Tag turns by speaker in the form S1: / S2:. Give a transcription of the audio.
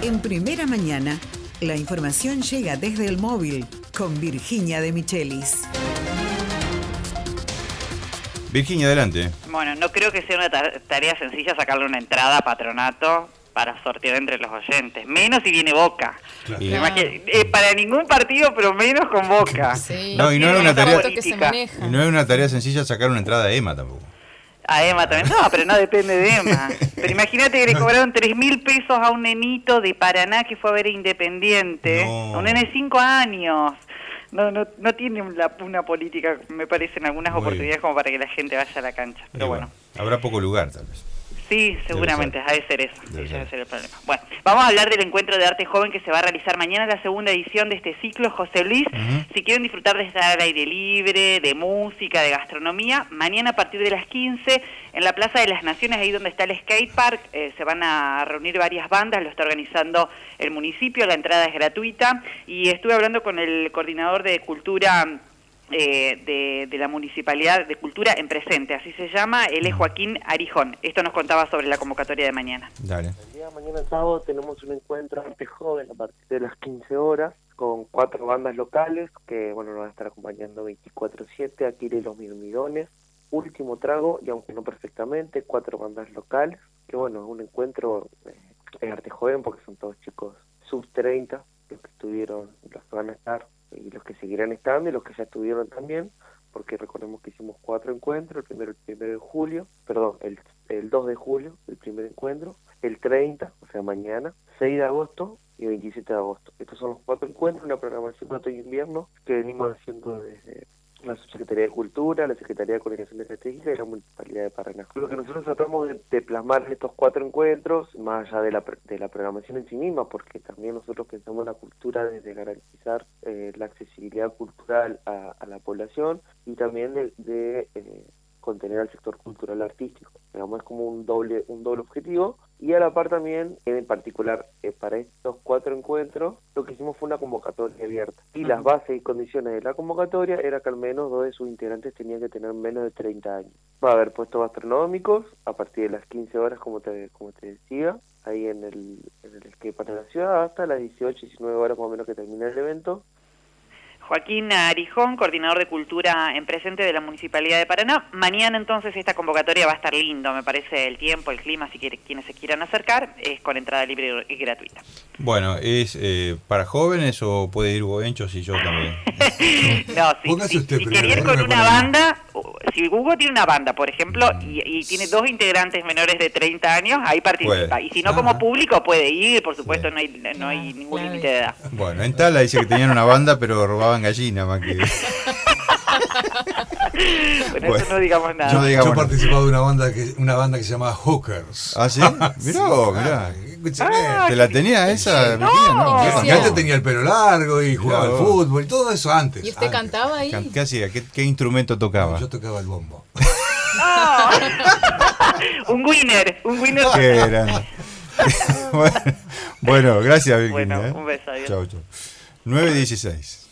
S1: En Primera Mañana, la información llega desde el móvil con Virginia de Michelis.
S2: Virginia, adelante.
S3: Bueno, no creo que sea una tarea sencilla sacarle una entrada a Patronato para sortear entre los oyentes, menos si viene Boca.
S4: Claro.
S3: Para ningún partido, pero menos con Boca.
S4: Sí.
S2: No, y no
S3: tiene
S2: es una
S3: esa
S2: tarea
S4: que se
S3: política.
S4: maneja.
S2: Y no es una tarea sencilla sacar una entrada de Emma tampoco.
S3: A Emma también. No, pero no depende de Emma. Pero imagínate que le cobraron 3.000 pesos a un nenito de Paraná que fue a ver a Independiente.
S2: No.
S3: A un nene de 5 años. No tiene una política, me parece, en algunas
S2: Muy
S3: oportunidades
S2: bien.
S3: como para que la gente vaya a la cancha. Pero
S2: Y
S3: bueno.
S2: habrá poco lugar, tal vez.
S3: Sí, seguramente, ha de ser eso,
S2: Debe
S3: ese debe
S2: ser.
S3: ser el problema. Bueno, vamos a hablar del encuentro de arte joven que se va a realizar mañana, la segunda edición de este ciclo, José Luis. Si quieren disfrutar de estar al aire libre, de música, de gastronomía, mañana a partir de las 15, en la Plaza de las Naciones, ahí donde está el skatepark, se van a reunir varias bandas, lo está organizando el municipio, la entrada es gratuita, y estuve hablando con el coordinador de cultura de la Municipalidad de Cultura en Presente, así se llama, él es Joaquín Arijón. Esto nos contaba sobre la convocatoria de mañana.
S2: Dale.
S5: El día de mañana sábado tenemos un encuentro arte joven a partir de las 15 horas con 4 bandas locales que bueno nos van a estar acompañando 24/7, Akira y los Mirmidones, Último Trago y aunque no perfectamente, 4 bandas locales, que bueno, es un encuentro de arte joven porque son todos chicos sub 30, los que estuvieron, los que van a estar y los que seguirán estando y los que ya estuvieron también, porque recordemos que hicimos 4 encuentros, el primero de julio, perdón, el 2 de julio, el primer encuentro, el 30, o sea mañana, 6 de agosto y 27 de agosto. Estos son los 4 encuentros, una programación de otoño-invierno que venimos haciendo desde la Subsecretaría de Cultura, la Secretaría de Coordinación Estratégica y la Municipalidad de Paraná. Lo que nosotros tratamos de plasmar en estos 4 encuentros, más allá de la programación en sí misma, porque también nosotros pensamos en la cultura desde garantizar la accesibilidad cultural a la población y también de contener al sector cultural artístico. Digamos, es como un doble objetivo. Y a la par también, en particular, para estos 4 encuentros, lo que hicimos fue una convocatoria abierta. Y las bases y condiciones de la convocatoria era que al menos 2 de sus integrantes tenían que tener menos de 30 años. Va a haber puestos gastronómicos a partir de las 15 horas, como te decía, ahí en el skatepark de la ciudad, hasta las 18, 19 horas más o menos que termina el evento.
S3: Joaquín Arijón, coordinador de Cultura en Presente de la Municipalidad de Paraná. Mañana entonces esta convocatoria va a estar lindo, me parece, el tiempo, el clima, si quienes se quieran acercar, es con entrada libre y gratuita.
S2: Bueno, ¿es para jóvenes o puede ir Boenchos y yo también?
S3: No,
S6: Póngase usted
S3: si
S6: primero,
S3: quería ir
S6: no
S3: con
S6: me
S3: una
S6: pone-
S3: banda, si Hugo tiene una banda, por ejemplo, y tiene 2 integrantes menores de 30 años, ahí participa.
S2: Puede.
S3: Y si no, como público puede ir, por supuesto,
S2: Sí.
S3: no hay ningún
S4: Claro.
S3: límite de edad.
S2: Bueno, en Tala dice que tenían una banda, pero robaban gallina más que...
S3: Bueno,
S2: Bueno,
S3: eso no digamos nada.
S2: yo
S6: Yo he
S2: digamos-
S6: participado de una banda que se llama Hookers.
S2: ¿Ah, sí? Mirá.
S6: Escúchame.
S2: ¿Te la tenía esa,
S3: No.
S2: Virginia? No,
S4: ¿Qué
S2: yo
S6: Que
S4: hacía?
S6: antes tenía el pelo largo y jugaba al
S2: Mirá vos.
S6: fútbol y todo eso antes.
S4: ¿Y usted
S6: antes.
S4: cantaba ahí?
S2: ¿Qué hacía? ¿Qué instrumento tocaba?
S6: Yo tocaba el bombo.
S3: ¡Ah! un winner.
S2: Qué grande. Bueno, gracias, Virginia.
S3: Bueno, un beso, adiós.
S2: Chau, chau. 9:16.